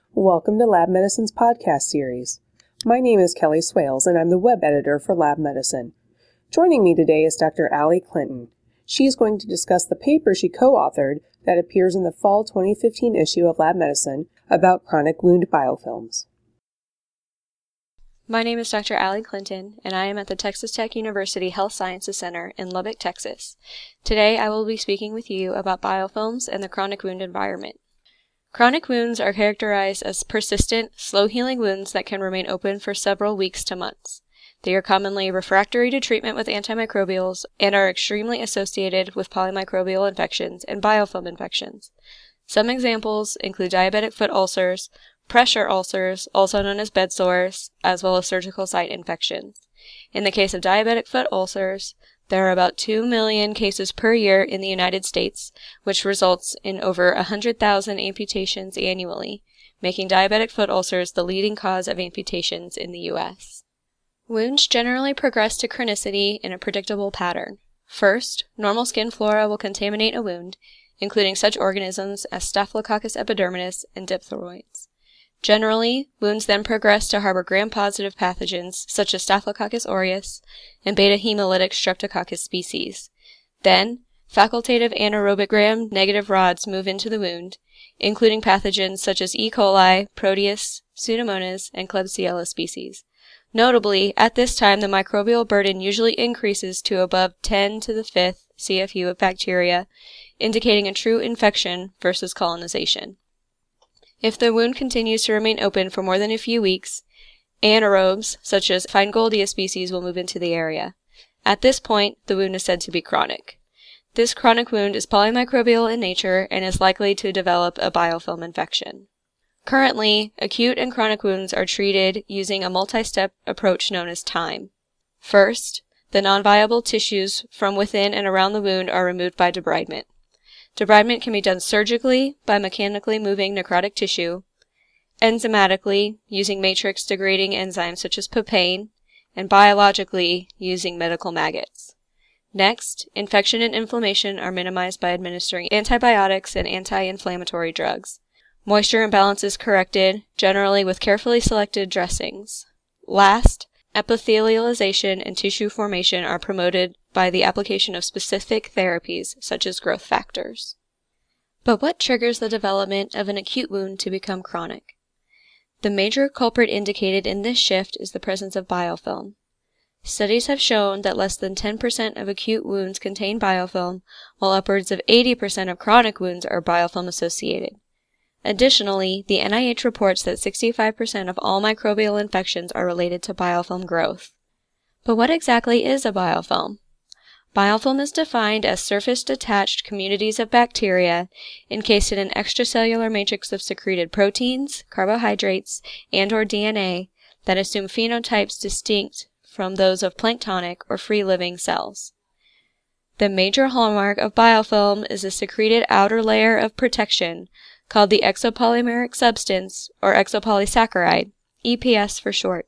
Welcome to Lab Medicine's podcast series. My name is Kelly Swales, and I'm the web editor for Lab Medicine. Joining me today is Dr. Allie Clinton. She is going to discuss the paper she co-authored that appears in the fall 2015 issue of Lab Medicine about chronic wound biofilms. My name is Dr. Allie Clinton, and I am at the Texas Tech University Health Sciences Center in Lubbock, Texas. Today I will be speaking with you about biofilms and the chronic wound environment. Chronic wounds are characterized as persistent, slow-healing wounds that can remain open for several weeks to months. They are commonly refractory to treatment with antimicrobials and are extremely associated with polymicrobial infections and biofilm infections. Some examples include diabetic foot ulcers, pressure ulcers, also known as bed sores, as well as surgical site infections. In the case of diabetic foot ulcers, there are about 2 million cases per year in the United States, which results in over 100,000 amputations annually, making diabetic foot ulcers the leading cause of amputations in the U.S. Wounds generally progress to chronicity in a predictable pattern. First, normal skin flora will contaminate a wound, including such organisms as Staphylococcus epidermidis and diphtheroids. Generally, wounds then progress to harbor gram-positive pathogens such as Staphylococcus aureus and beta-hemolytic Streptococcus species. Then, facultative anaerobic gram-negative rods move into the wound, including pathogens such as E. coli, Proteus, Pseudomonas, and Klebsiella species. Notably, at this time the microbial burden usually increases to above 10 to the 5th CFU of bacteria, indicating a true infection versus colonization. If the wound continues to remain open for more than a few weeks, anaerobes, such as Feingoldea species, will move into the area. At this point, the wound is said to be chronic. This chronic wound is polymicrobial in nature and is likely to develop a biofilm infection. Currently, acute and chronic wounds are treated using a multi-step approach known as TIME. First, the non-viable tissues from within and around the wound are removed by debridement. Debridement can be done surgically by mechanically moving necrotic tissue, enzymatically using matrix-degrading enzymes such as papain, and biologically using medical maggots. Next, infection and inflammation are minimized by administering antibiotics and anti-inflammatory drugs. Moisture imbalance is corrected, generally with carefully selected dressings. Last, epithelialization and tissue formation are promoted by the application of specific therapies such as growth factors. But what triggers the development of an acute wound to become chronic? The major culprit indicated in this shift is the presence of biofilm. Studies have shown that less than 10% of acute wounds contain biofilm, while upwards of 80% of chronic wounds are biofilm associated. Additionally, the NIH reports that 65% of all microbial infections are related to biofilm growth. But what exactly is a biofilm? Biofilm is defined as surface-detached communities of bacteria encased in an extracellular matrix of secreted proteins, carbohydrates, and/or DNA that assume phenotypes distinct from those of planktonic or free-living cells. The major hallmark of biofilm is a secreted outer layer of protection called the exopolymeric substance, or exopolysaccharide, EPS for short.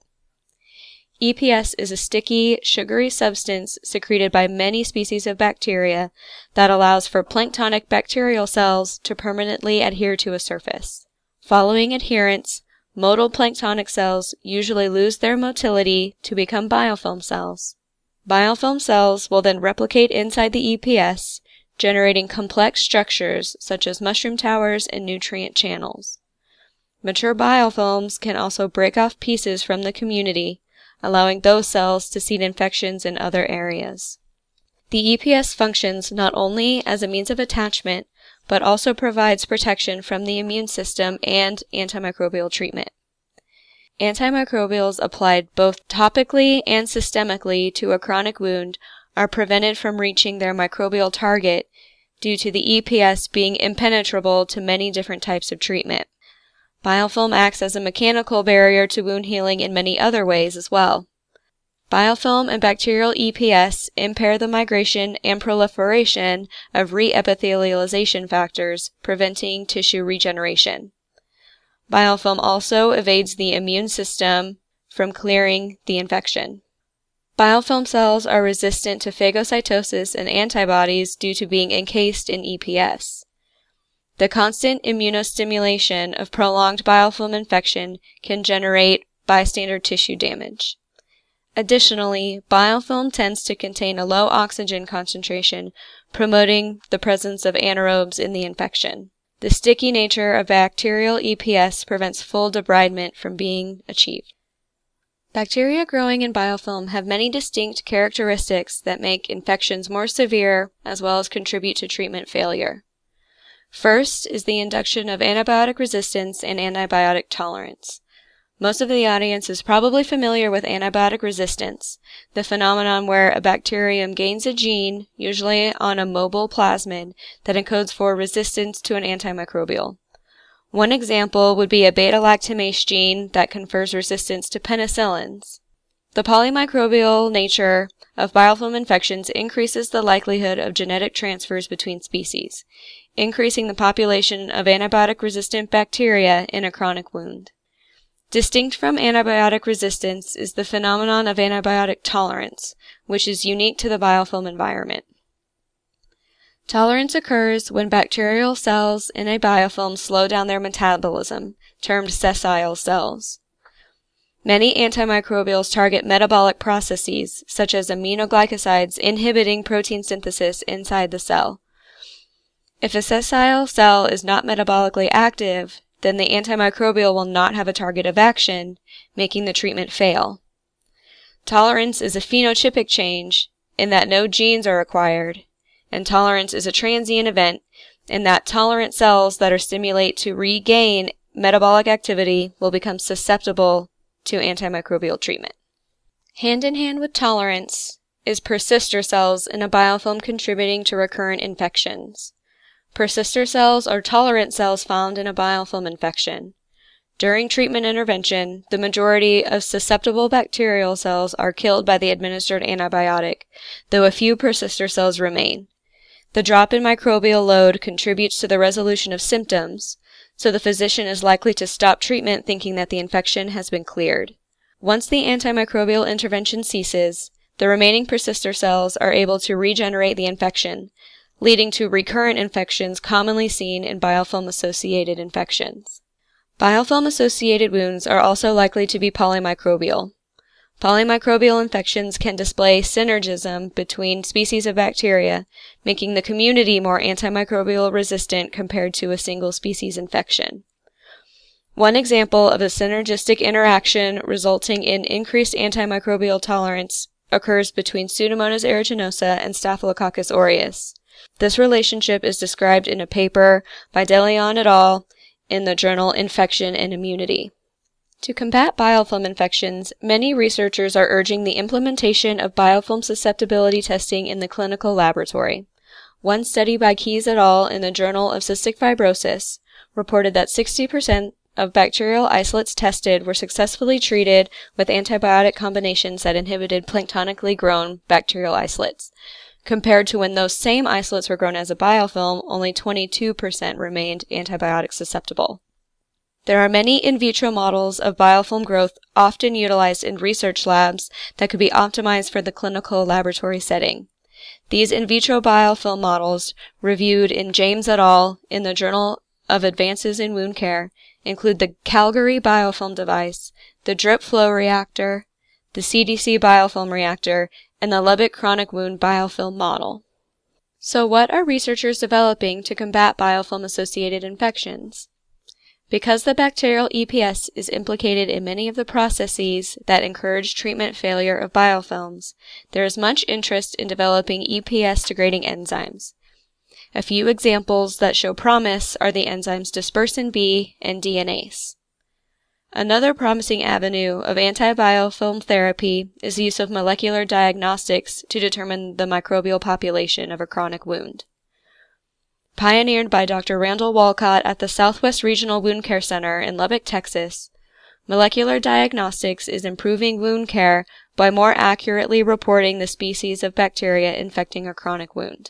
EPS is a sticky, sugary substance secreted by many species of bacteria that allows for planktonic bacterial cells to permanently adhere to a surface. Following adherence, motile planktonic cells usually lose their motility to become biofilm cells. Biofilm cells will then replicate inside the EPS, generating complex structures such as mushroom towers and nutrient channels. Mature biofilms can also break off pieces from the community, allowing those cells to seed infections in other areas. The EPS functions not only as a means of attachment, but also provides protection from the immune system and antimicrobial treatment. Antimicrobials applied both topically and systemically to a chronic wound are prevented from reaching their microbial target due to the EPS being impenetrable to many different types of treatment. Biofilm acts as a mechanical barrier to wound healing in many other ways as well. Biofilm and bacterial EPS impair the migration and proliferation of re-epithelialization factors, preventing tissue regeneration. Biofilm also evades the immune system from clearing the infection. Biofilm cells are resistant to phagocytosis and antibodies due to being encased in EPS. The constant immunostimulation of prolonged biofilm infection can generate bystander tissue damage. Additionally, biofilm tends to contain a low oxygen concentration, promoting the presence of anaerobes in the infection. The sticky nature of bacterial EPS prevents full debridement from being achieved. Bacteria growing in biofilm have many distinct characteristics that make infections more severe as well as contribute to treatment failure. First is the induction of antibiotic resistance and antibiotic tolerance. Most of the audience is probably familiar with antibiotic resistance, the phenomenon where a bacterium gains a gene, usually on a mobile plasmid, that encodes for resistance to an antimicrobial. One example would be a beta-lactamase gene that confers resistance to penicillins. The polymicrobial nature of biofilm infections increases the likelihood of genetic transfers between species, increasing the population of antibiotic-resistant bacteria in a chronic wound. Distinct from antibiotic resistance is the phenomenon of antibiotic tolerance, which is unique to the biofilm environment. Tolerance occurs when bacterial cells in a biofilm slow down their metabolism, termed sessile cells. Many antimicrobials target metabolic processes, such as aminoglycosides inhibiting protein synthesis inside the cell. If a sessile cell is not metabolically active, then the antimicrobial will not have a target of action, making the treatment fail. Tolerance is a phenotypic change in that no genes are required, and tolerance is a transient event in that tolerant cells that are stimulated to regain metabolic activity will become susceptible to antimicrobial treatment. Hand in hand with tolerance is persister cells in a biofilm contributing to recurrent infections. Persister cells are tolerant cells found in a biofilm infection. During treatment intervention, the majority of susceptible bacterial cells are killed by the administered antibiotic, though a few persister cells remain. The drop in microbial load contributes to the resolution of symptoms, so the physician is likely to stop treatment thinking that the infection has been cleared. Once the antimicrobial intervention ceases, the remaining persister cells are able to regenerate the infection, leading to recurrent infections commonly seen in biofilm-associated infections. Biofilm-associated wounds are also likely to be polymicrobial. Polymicrobial infections can display synergism between species of bacteria, making the community more antimicrobial resistant compared to a single species infection. One example of a synergistic interaction resulting in increased antimicrobial tolerance occurs between Pseudomonas aeruginosa and Staphylococcus aureus. This relationship is described in a paper by DeLeon et al. In the journal Infection and Immunity. To combat biofilm infections, many researchers are urging the implementation of biofilm susceptibility testing in the clinical laboratory. One study by Keyes et al. In the Journal of Cystic Fibrosis reported that 60% of bacterial isolates tested were successfully treated with antibiotic combinations that inhibited planktonically grown bacterial isolates. Compared to when those same isolates were grown as a biofilm, only 22% remained antibiotic susceptible. There are many in vitro models of biofilm growth often utilized in research labs that could be optimized for the clinical laboratory setting. These in vitro biofilm models, reviewed in James et al. In the Journal of Advances in Wound Care, include the Calgary biofilm device, the drip flow reactor, the CDC biofilm reactor, and the Lubbock chronic wound biofilm model. So what are researchers developing to combat biofilm-associated infections? Because the bacterial EPS is implicated in many of the processes that encourage treatment failure of biofilms, there is much interest in developing EPS-degrading enzymes. A few examples that show promise are the enzymes dispersin B and DNase. Another promising avenue of antibiofilm therapy is the use of molecular diagnostics to determine the microbial population of a chronic wound. Pioneered by Dr. Randall Walcott at the Southwest Regional Wound Care Center in Lubbock, Texas, molecular diagnostics is improving wound care by more accurately reporting the species of bacteria infecting a chronic wound.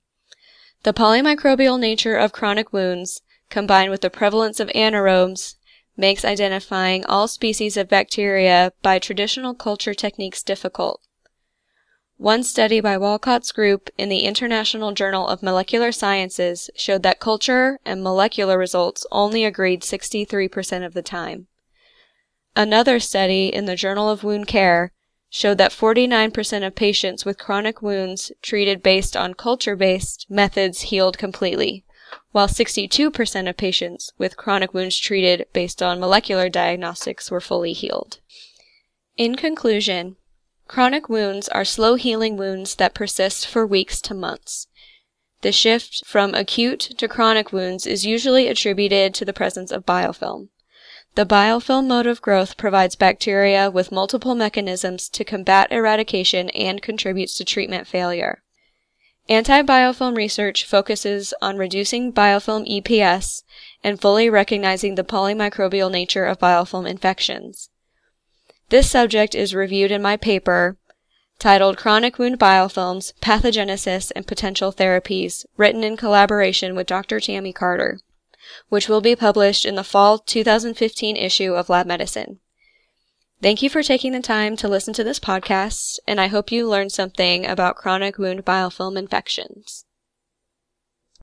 The polymicrobial nature of chronic wounds, combined with the prevalence of anaerobes, makes identifying all species of bacteria by traditional culture techniques difficult. One study by Walcott's group in the International Journal of Molecular Sciences showed that culture and molecular results only agreed 63% of the time. Another study in the Journal of Wound Care showed that 49% of patients with chronic wounds treated based on culture-based methods healed completely, while 62% of patients with chronic wounds treated based on molecular diagnostics were fully healed. In conclusion, chronic wounds are slow-healing wounds that persist for weeks to months. The shift from acute to chronic wounds is usually attributed to the presence of biofilm. The biofilm mode of growth provides bacteria with multiple mechanisms to combat eradication and contributes to treatment failure. Anti-biofilm research focuses on reducing biofilm EPS and fully recognizing the polymicrobial nature of biofilm infections. This subject is reviewed in my paper titled Chronic Wound Biofilms, Pathogenesis and Potential Therapies, written in collaboration with Dr. Tammy Carter, which will be published in the fall 2015 issue of Lab Medicine. Thank you for taking the time to listen to this podcast, and I hope you learned something about chronic wound biofilm infections.